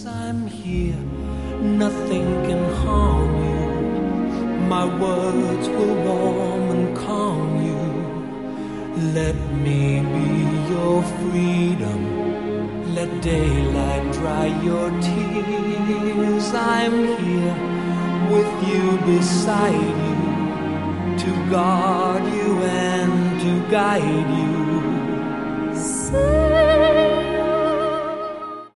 I'm here, nothing can harm you. My words will warm and calm you. Let me be your freedom. Let daylight dry your tears. I'm here with you, beside you, to guard you and to guide you. Say